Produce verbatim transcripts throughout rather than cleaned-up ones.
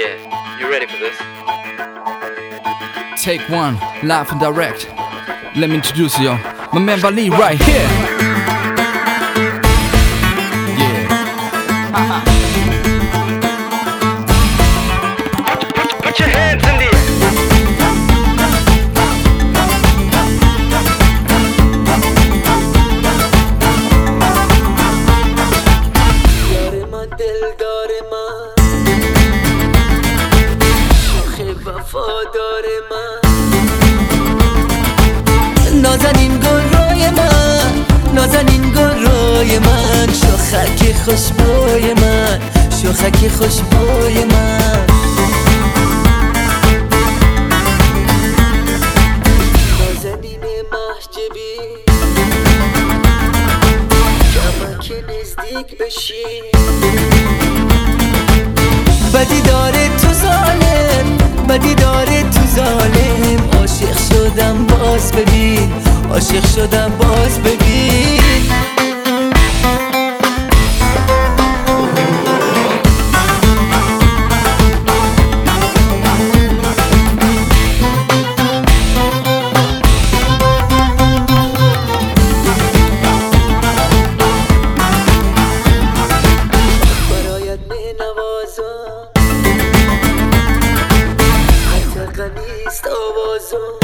Yeah, you ready for this? Take one, live and direct. Let me introduce you, my man Bali right here. Yeah. Put your hands in the air. یار من دلدار من شوخ وفادار من نازنین گل روی من نازنین گل روی من شوخک خوشبوی من شوخک خوشبوی من نازنین محجبی کمک که نزدیک بشی بدی داره تو ظالم بدی داره تو ظالم عاشق شدم باز ببین عاشق شدم باز ببین برایت می نوازم حتی غنیست آوازم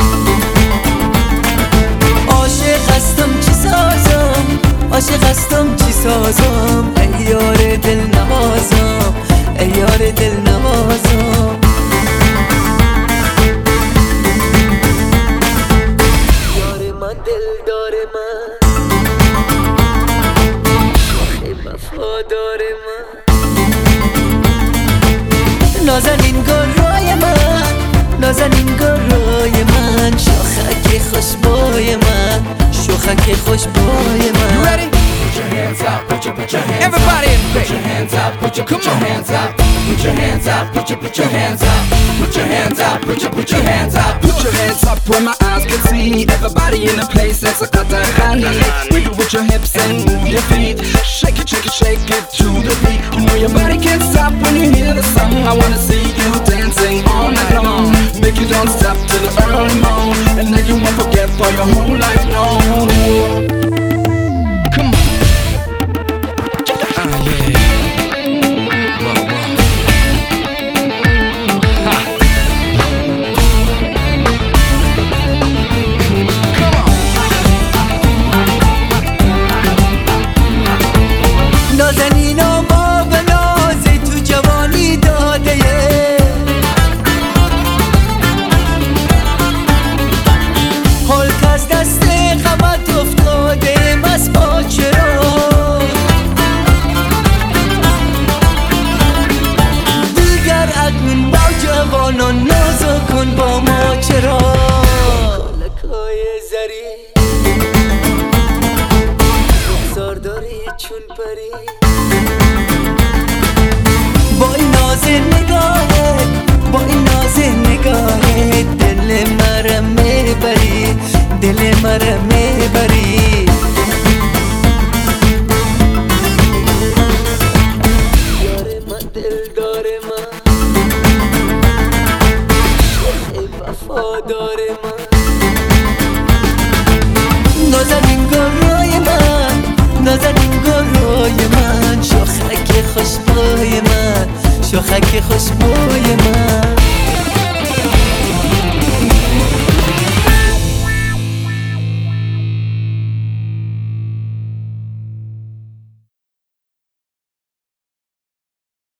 عاشق هستم چی سازم عاشق هستم چی سازم ای یار دل نوازم ای یار دل نوازم یار من دلدار من شوخ وفادار من نازنین گل روی من نازنین گل روی من شوخک خوشبوی من شوخک خوشبوی من You ready? Put your hands up, put your, put your hands Everybody up. in Put your hands up, put your, put your hands up. Put your hands up, put your, put your hands up. Put your hands up, put your, put your hands up. Put your hands up where my eyes can see. Everybody in the place, that's a Qatarani. Wiggle with your hips and move your feet. Shake it, shake it, shake it to the beat. You know your body can't stop when you hear the song. I wanna see you dancing all night long. Make you don't stop till the early morn. And then you won't forget for your whole life long. Come on. Ah, yeah. Whoa, whoa. Ha. Come on. نازنین و ما به نازی تو جوانی داده حال که از دست غمت افتاده بس با چرا دیگر اکنون با جوانان نازو کن با ما چرا کلکای زری رخسار داری چون پری با این ناز نگاهت با این ناز نگاهت دل مرا میبری دل مرا میبری یار من دلدار من شوخ وفادار من نازنین گل روی من نازنین گل روی من شوخک خوشبوی من شوخک خوشبوی من